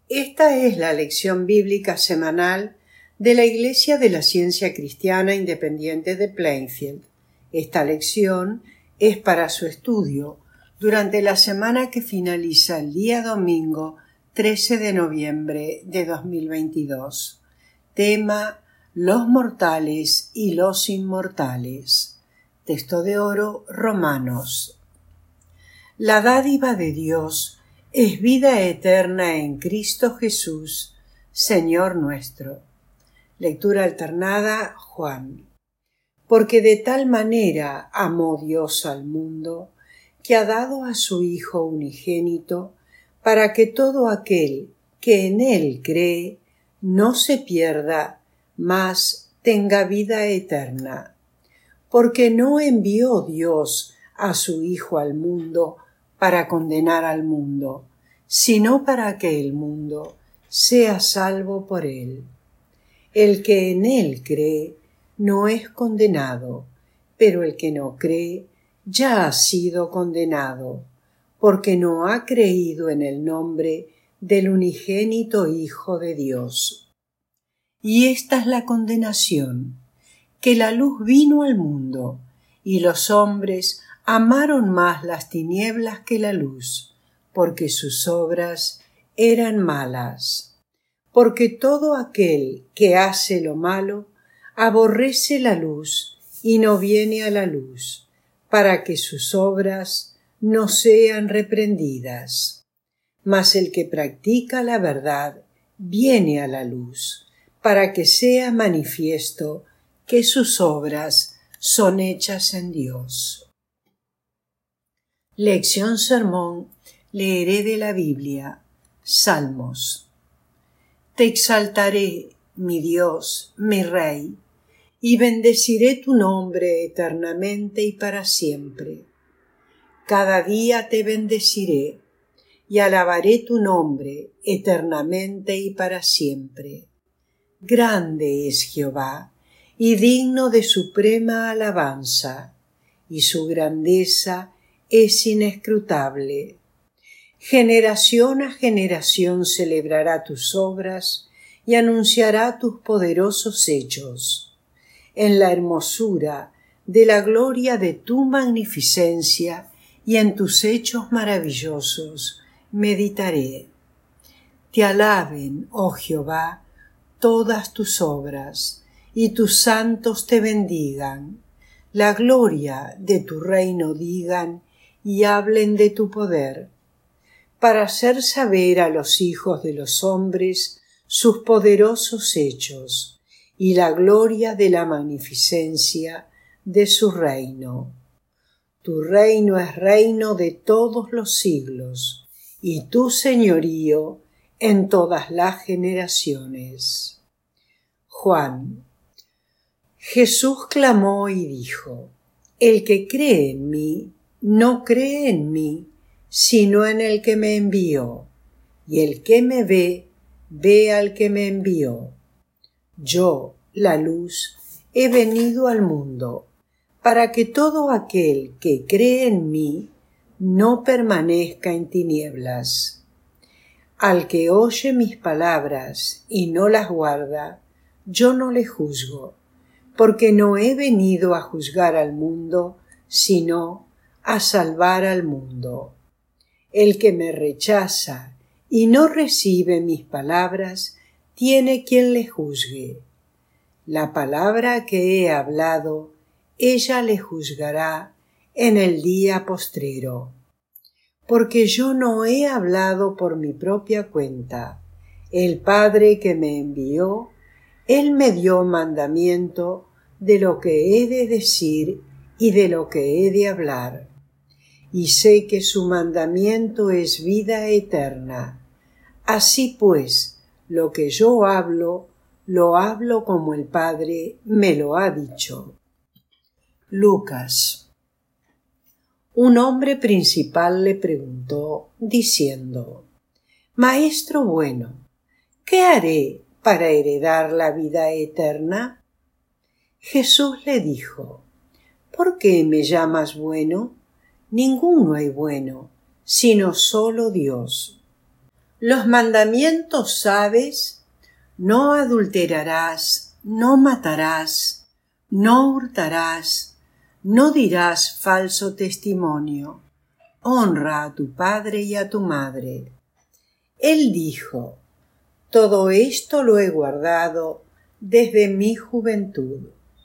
Esta es la lección bíblica semanal de la Iglesia de la Ciencia Cristiana Independiente de Plainfield. Esta lección es para su estudio durante la semana que finaliza el día domingo 13 de noviembre de 2022. Tema: los mortales y los inmortales. Texto de oro, Romanos. La dádiva de Dios es vida eterna en Cristo Jesús, Señor nuestro. Lectura alternada, Juan. Porque de tal manera amó Dios al mundo, que ha dado a su Hijo unigénito, para que todo aquel que en Él cree no se pierda, mas tenga vida eterna. Porque no envió Dios a su Hijo al mundo para condenar al mundo, sino para que el mundo sea salvo por Él. El que en Él cree no es condenado, pero el que no cree ya ha sido condenado, porque no ha creído en el nombre del unigénito Hijo de Dios. Y esta es la condenación, que la luz vino al mundo, y los hombres amaron más las tinieblas que la luz, porque sus obras eran malas. Porque todo aquel que hace lo malo aborrece la luz y no viene a la luz, para que sus obras no sean reprendidas. Mas el que practica la verdad viene a la luz, para que sea manifiesto que sus obras son hechas en Dios. Lección sermón, leeré de la Biblia, Salmos. Te exaltaré, mi Dios, mi Rey, y bendeciré tu nombre eternamente y para siempre. Cada día te bendeciré, y alabaré tu nombre eternamente y para siempre. Grande es Jehová, y digno de suprema alabanza, y su grandeza es inescrutable. Generación a generación celebrará tus obras y anunciará tus poderosos hechos. En la hermosura de la gloria de tu magnificencia y en tus hechos maravillosos meditaré. Te alaben, oh Jehová, todas tus obras, y tus santos te bendigan. La gloria de tu reino digan y hablen de tu poder, para hacer saber a los hijos de los hombres sus poderosos hechos y la gloria de la magnificencia de su reino. Tu reino es reino de todos los siglos, y tu señorío en todas las generaciones. Juan. Jesús clamó y dijo: El que cree en mí, no cree en mí, sino en el que me envió, y el que me ve, ve al que me envió. Yo, la luz, he venido al mundo, para que todo aquel que cree en mí no permanezca en tinieblas. Al que oye mis palabras y no las guarda, yo no le juzgo, porque no he venido a juzgar al mundo, sino a salvar al mundo. El que me rechaza y no recibe mis palabras, tiene quien le juzgue. La palabra que he hablado, ella le juzgará en el día postrero. Porque yo no he hablado por mi propia cuenta. El Padre que me envió, Él me dio mandamiento de lo que he de decir y de lo que he de hablar. Y sé que su mandamiento es vida eterna. Así pues, lo que yo hablo, lo hablo como el Padre me lo ha dicho. Lucas. Un hombre principal le preguntó, diciendo: Maestro bueno, ¿qué haré para heredar la vida eterna? Jesús le dijo: ¿Por qué me llamas bueno? Ninguno hay bueno, sino solo Dios. Los mandamientos sabes: no adulterarás, no matarás, no hurtarás, no dirás falso testimonio, honra a tu padre y a tu madre. Él dijo: todo esto lo he guardado desde mi juventud.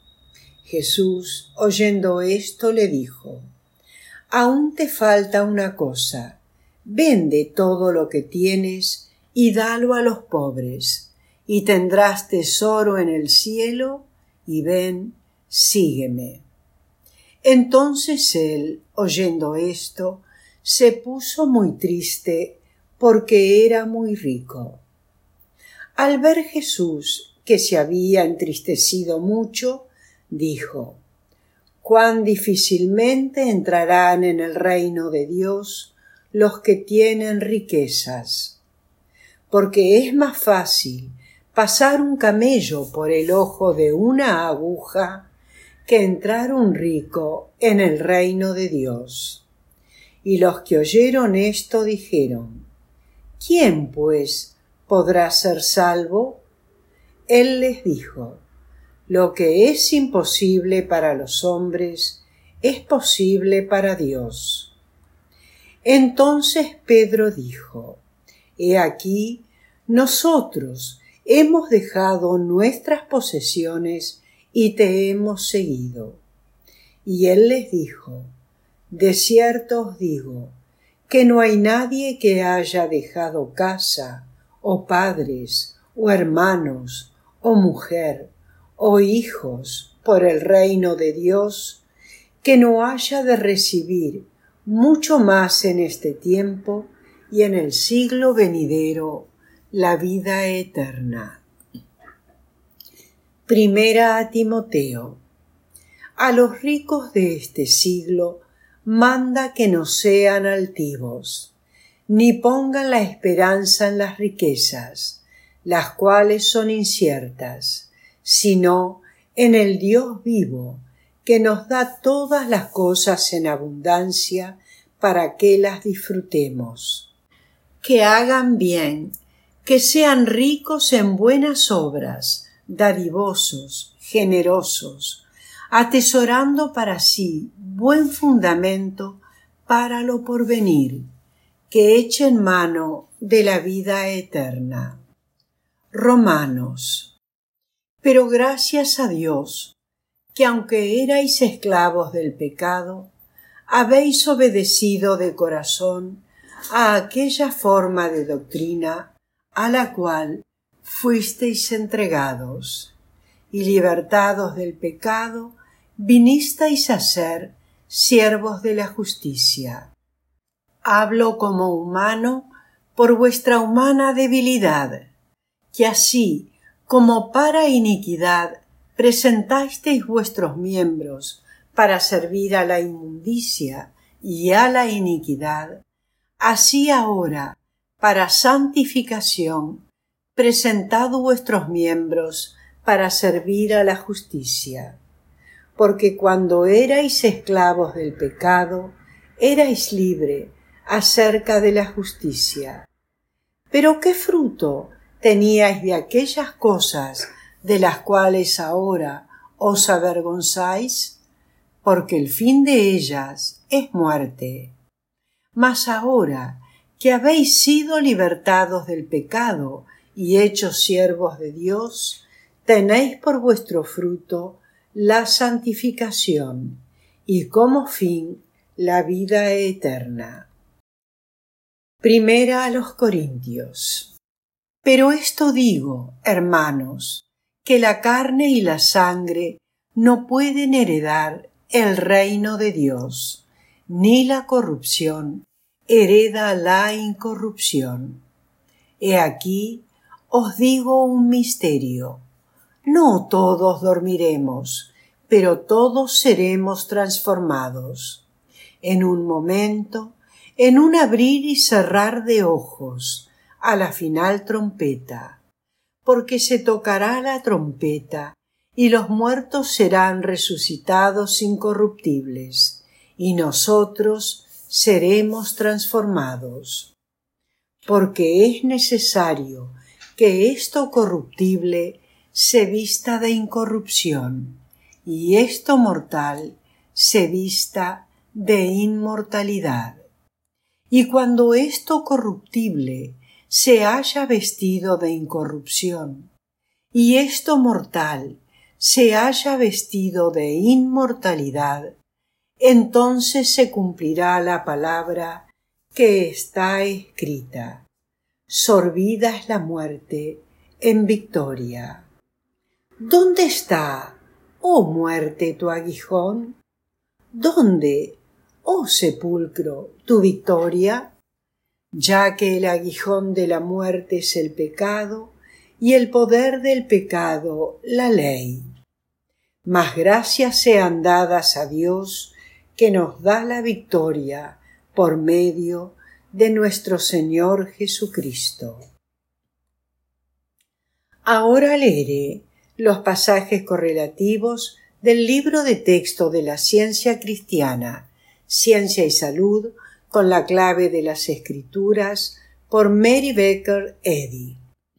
Jesús, oyendo esto, le dijo: aún te falta una cosa. Vende todo lo que tienes y dalo a los pobres, y tendrás tesoro en el cielo, y ven, sígueme. Entonces él, oyendo esto, se puso muy triste porque era muy rico. Al ver Jesús que se había entristecido mucho, dijo: cuán difícilmente entrarán en el reino de Dios los que tienen riquezas. Porque es más fácil pasar un camello por el ojo de una aguja que entrar un rico en el reino de Dios. Y los que oyeron esto dijeron: ¿quién, pues, podrá ser salvo? Él les dijo: lo que es imposible para los hombres es posible para Dios. Entonces Pedro dijo: he aquí, nosotros hemos dejado nuestras posesiones y te hemos seguido. Y él les dijo: de cierto os digo, que no hay nadie que haya dejado casa, o padres, o hermanos, o mujer, o hijos, por el reino de Dios, que no haya de recibir mucho más en este tiempo y en el siglo venidero la vida eterna. Primera a Timoteo. A los ricos de este siglo manda que no sean altivos, ni pongan la esperanza en las riquezas, las cuales son inciertas, sino en el Dios vivo, que nos da todas las cosas en abundancia para que las disfrutemos. Que hagan bien, que sean ricos en buenas obras, dadivosos, generosos, atesorando para sí buen fundamento para lo porvenir, que echen mano de la vida eterna. Romanos. Pero gracias a Dios, que aunque erais esclavos del pecado, habéis obedecido de corazón a aquella forma de doctrina a la cual fuisteis entregados, y libertados del pecado, vinisteis a ser siervos de la justicia. Hablo como humano por vuestra humana debilidad, que así como para iniquidad presentasteis vuestros miembros para servir a la inmundicia y a la iniquidad, así ahora, para santificación, presentad vuestros miembros para servir a la justicia. Porque cuando erais esclavos del pecado, erais libre acerca de la justicia. Pero ¿qué fruto teníais de aquellas cosas de las cuales ahora os avergonzáis? Porque el fin de ellas es muerte. Mas ahora que habéis sido libertados del pecado y hechos siervos de Dios, tenéis por vuestro fruto la santificación y como fin la vida eterna. Primera a los Corintios. Pero esto digo, hermanos, que la carne y la sangre no pueden heredar el reino de Dios, ni la corrupción hereda la incorrupción. He aquí os digo un misterio: no todos dormiremos, pero todos seremos transformados. En un momento, en un abrir y cerrar de ojos, a la final trompeta, porque se tocará la trompeta, y los muertos serán resucitados incorruptibles, y nosotros seremos transformados. porque es necesario que esto corruptible se vista de incorrupción y esto mortal se vista de inmortalidad. Y cuando esto corruptible se haya vestido de incorrupción y esto mortal se haya vestido de inmortalidad, entonces se cumplirá la palabra que está escrita: sorbida es la muerte en victoria. ¿Dónde está, oh muerte, tu aguijón? ¿Dónde, oh sepulcro, tu victoria? Ya que el aguijón de la muerte es el pecado, y el poder del pecado la ley. Mas gracias sean dadas a Dios, que nos da la victoria por medio de nuestro Señor Jesucristo. Ahora leeré los pasajes correlativos del libro de texto de la ciencia cristiana, Ciencia y Salud, con la clave de las Escrituras, por Mary Baker Eddy.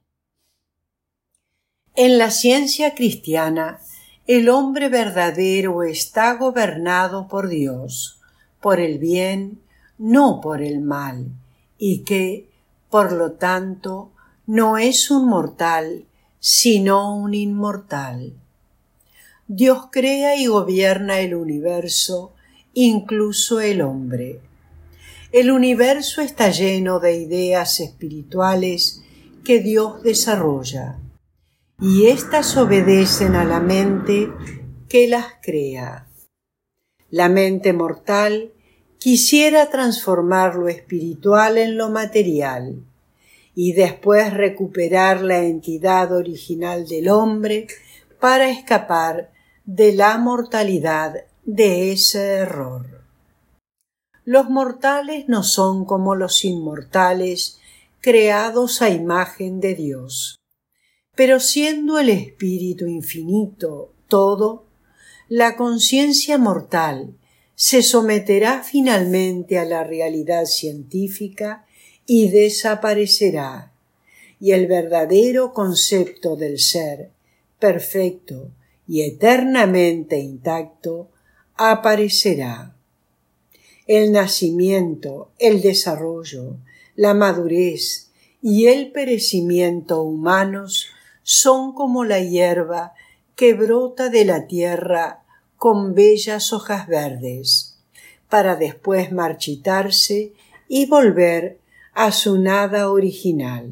En la ciencia cristiana, el hombre verdadero está gobernado por Dios, por el bien, no por el mal, y que, por lo tanto, no es un mortal, sino un inmortal. Dios crea y gobierna el universo, incluso el hombre. El universo está lleno de ideas espirituales que Dios desarrolla, y éstas obedecen a la mente que las crea. La mente mortal quisiera transformar lo espiritual en lo material y después recuperar la entidad original del hombre para escapar de la mortalidad de ese error. Los mortales no son como los inmortales, creados a imagen de Dios. Pero siendo el espíritu infinito todo, la conciencia mortal se someterá finalmente a la realidad científica y desaparecerá, y el verdadero concepto del ser, perfecto y eternamente intacto, aparecerá. El nacimiento, el desarrollo, la madurez y el perecimiento humanos son como la hierba que brota de la tierra con bellas hojas verdes, para después marchitarse y volver a su nada original.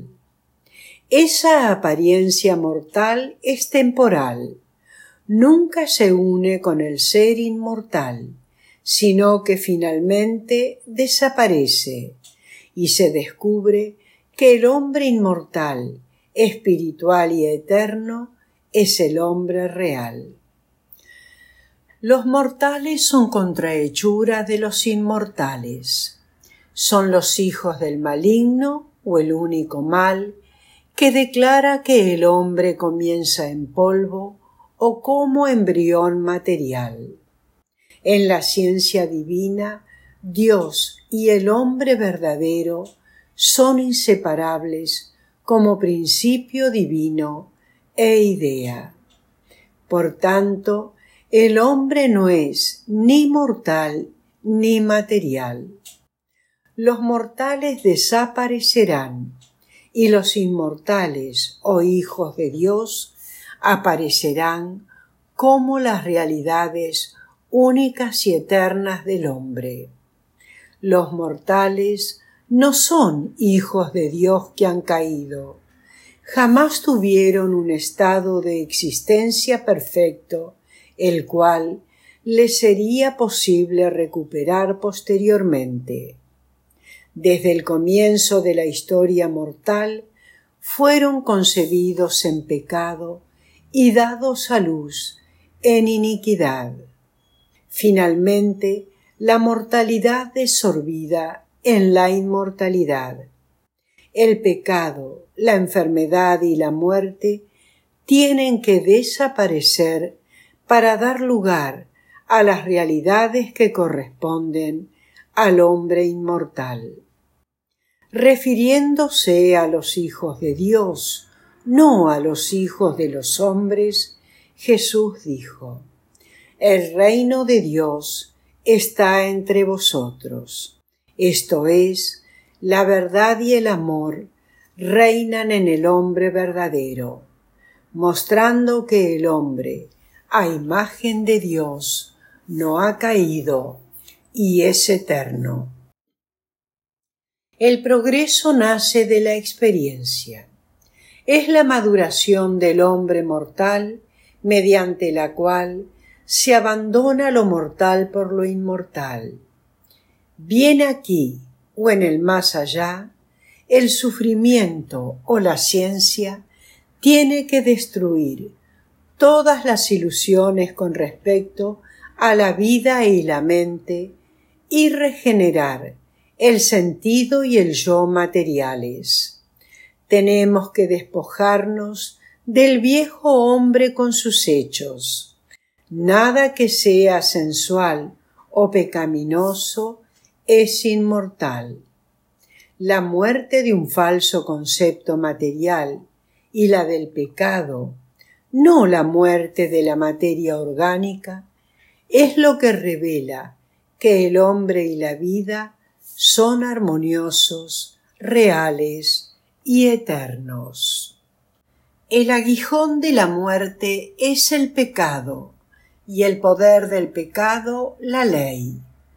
Esa apariencia mortal es temporal, nunca se une con el ser inmortal, sino que finalmente desaparece y se descubre que el hombre inmortal, espiritual y eterno es el hombre real. Los mortales son contrahechura de los inmortales. Son los hijos del maligno o el único mal que declara que el hombre comienza en polvo o como embrión material. En la ciencia divina, Dios y el hombre verdadero son inseparables como principio divino e idea. Por tanto, el hombre no es ni mortal ni material. Los mortales desaparecerán y los inmortales o hijos de Dios aparecerán como las realidades únicas y eternas del hombre. Los mortales no son hijos de Dios que han caído. Jamás tuvieron un estado de existencia perfecto, el cual les sería posible recuperar posteriormente. Desde el comienzo de la historia mortal, fueron concebidos en pecado y dados a luz en iniquidad. Finalmente, la mortalidad desorbida en la inmortalidad. El pecado, la enfermedad y la muerte tienen que desaparecer para dar lugar a las realidades que corresponden al hombre inmortal. refiriéndose a los hijos de Dios, no a los hijos de los hombres, Jesús dijo: «El reino de Dios está entre vosotros». Esto es, la verdad y el amor reinan en el hombre verdadero, mostrando que el hombre, a imagen de Dios, no ha caído y es eterno. El progreso nace de la experiencia. Es la maduración del hombre mortal mediante la cual se abandona lo mortal por lo inmortal. Bien aquí o en el más allá, el sufrimiento o la ciencia tiene que destruir todas las ilusiones con respecto a la vida y la mente y regenerar el sentido y el yo materiales. Tenemos que despojarnos del viejo hombre con sus hechos. Nada que sea sensual o pecaminoso es inmortal. La muerte de un falso concepto material y la del pecado, no la muerte de la materia orgánica, es lo que revela que el hombre y la vida son armoniosos, reales y eternos. El aguijón de la muerte es el pecado, y el poder del pecado la ley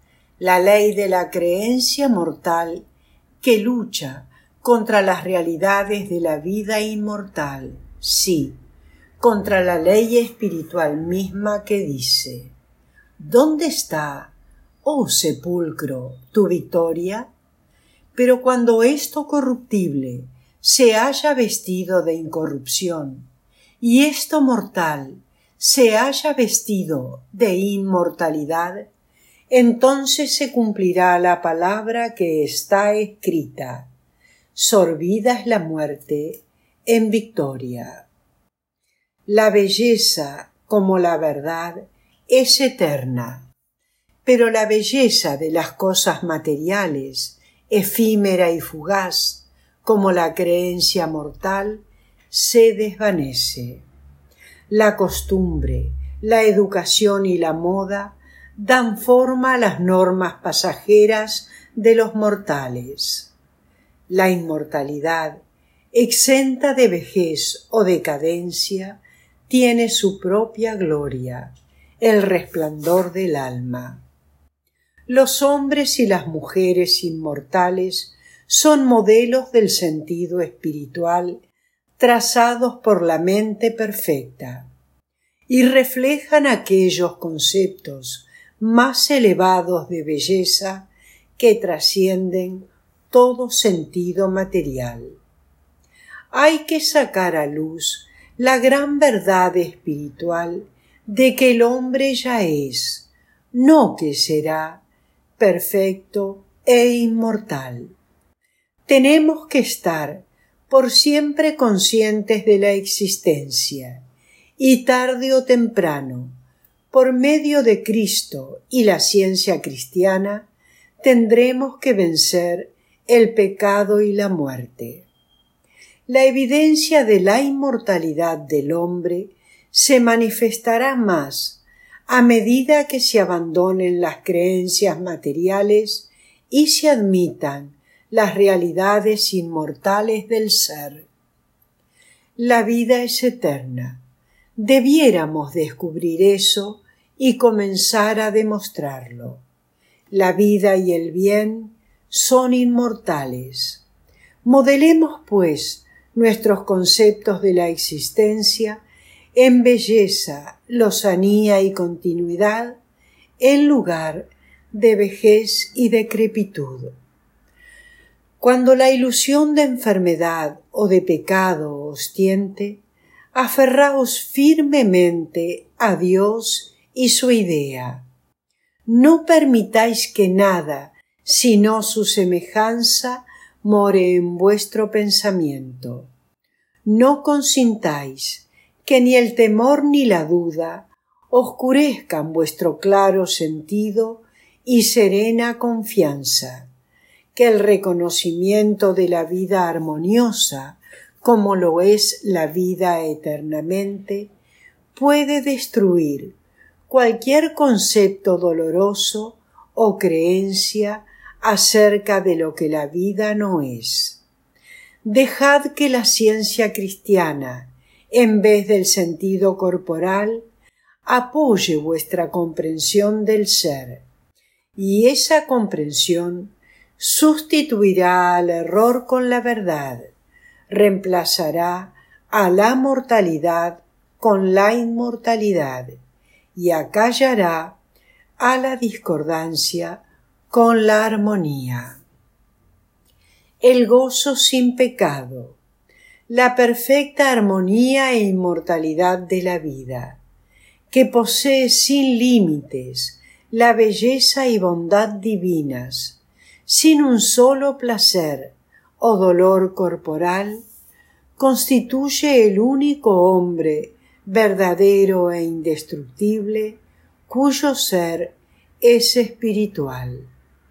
de la creencia mortal que lucha contra las realidades de la vida inmortal, sí, contra la ley espiritual misma que dice: ¿dónde está, oh sepulcro, tu victoria? Pero cuando esto corruptible se haya vestido de incorrupción y esto mortal se haya vestido de inmortalidad, entonces se cumplirá la palabra que está escrita: sorbida es la muerte en victoria. La belleza, como la verdad, es eterna, pero la belleza de las cosas materiales, efímera y fugaz, como la creencia mortal, se desvanece. La costumbre, la educación y la moda dan forma a las normas pasajeras de los mortales. La inmortalidad, exenta de vejez o decadencia, tiene su propia gloria, el resplandor del alma. Los hombres y las mujeres inmortales son modelos del sentido espiritual trazados por la mente perfecta y reflejan aquellos conceptos más elevados de belleza que trascienden todo sentido material. Hay que sacar a luz la gran verdad espiritual de que el hombre ya es, no que será, perfecto e inmortal. Tenemos que estar por siempre conscientes de la existencia y tarde o temprano, por medio de Cristo y la ciencia cristiana, tendremos que vencer el pecado y la muerte. La evidencia de la inmortalidad del hombre se manifestará más a medida que se abandonen las creencias materiales y se admitan las realidades inmortales del ser. La vida es eterna. Debiéramos descubrir eso y comenzar a demostrarlo. La vida y el bien son inmortales. Modelemos, pues, nuestros conceptos de la existencia en belleza, lozanía y continuidad, en lugar de vejez y decrepitud. Cuando la ilusión de enfermedad o de pecado os tiente, aferraos firmemente a Dios y su idea. No permitáis que nada, sino su semejanza, more en vuestro pensamiento. No consintáis que ni el temor ni la duda oscurezcan vuestro claro sentido y serena confianza. que el reconocimiento de la vida armoniosa, como lo es la vida eternamente, puede destruir cualquier concepto doloroso o creencia acerca de lo que la vida no es. Dejad que la ciencia cristiana, en vez del sentido corporal, apoye vuestra comprensión del ser, y esa comprensión sustituirá al error con la verdad, reemplazará a la mortalidad con la inmortalidad y acallará a la discordancia con la armonía. El gozo sin pecado, la perfecta armonía e inmortalidad de la vida, que posee sin límites la belleza y bondad divinas, sin un solo placer o dolor corporal, constituye el único hombre verdadero e indestructible cuyo ser es espiritual.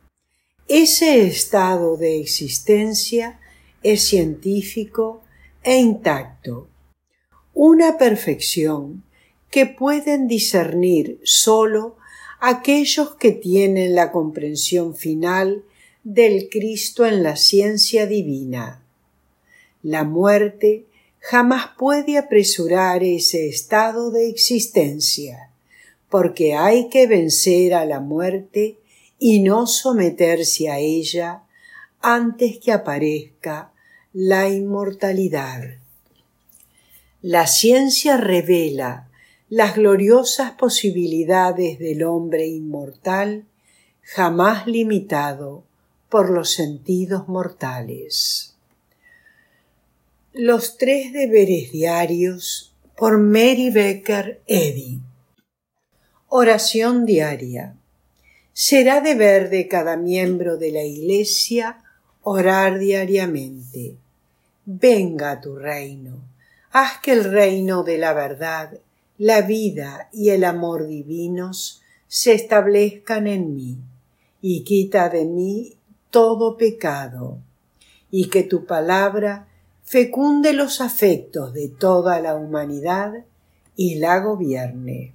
Ese estado de existencia es científico e intacto, una perfección que pueden discernir sólo aquellos que tienen la comprensión final del Cristo en la ciencia divina. La muerte jamás puede apresurar ese estado de existencia, porque hay que vencer a la muerte y no someterse a ella antes que aparezca la inmortalidad. La ciencia revela las gloriosas posibilidades del hombre inmortal, jamás limitado por los sentidos mortales. Los 3 deberes diarios por Mary Baker Eddy. Oración diaria. Será deber de cada miembro de la Iglesia orar diariamente. Venga tu reino. Haz que el reino de la verdad, la vida y el amor divinos se establezcan en mí, y quita de mí todo pecado, y que tu palabra fecunde los afectos de toda la humanidad y la gobierne.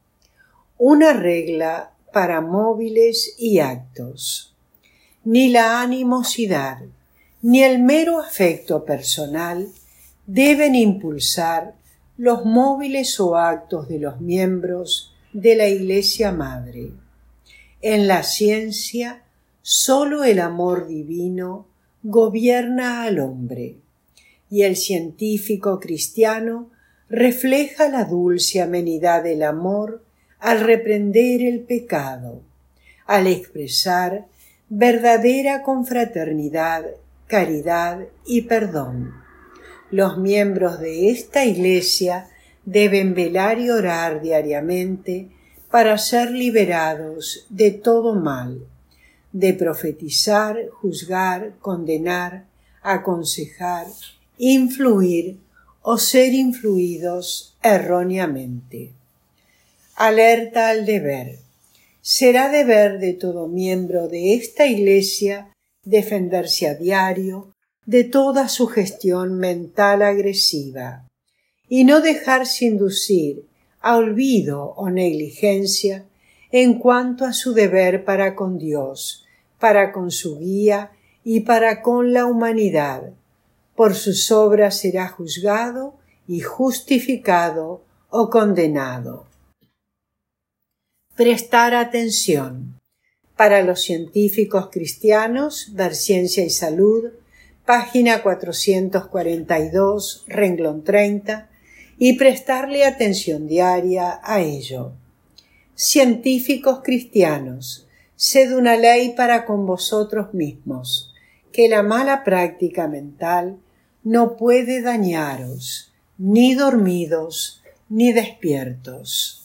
Una regla para móviles y actos. Ni la animosidad ni el mero afecto personal deben impulsar los móviles o actos de los miembros de la Iglesia Madre. En la ciencia, sólo el amor divino gobierna al hombre, y el científico cristiano refleja la dulce amenidad del amor al reprender el pecado, al expresar verdadera confraternidad, caridad y perdón. Los miembros de esta Iglesia deben velar y orar diariamente para ser liberados de todo mal, de profetizar, juzgar, condenar, aconsejar, influir o ser influidos erróneamente. Alerta al deber. Será deber de todo miembro de esta Iglesia defenderse a diario de toda sugestión mental agresiva y no dejarse inducir a olvido o negligencia en cuanto a su deber para con Dios, para con su guía y para con la humanidad. Por sus obras será juzgado y justificado o condenado. Prestar atención. Para los científicos cristianos, ver Ciencia y Salud, página 442, renglón 30, y prestarle atención diaria a ello. Científicos cristianos, sed una ley para con vosotros mismos, que la mala práctica mental no puede dañaros, ni dormidos, ni despiertos.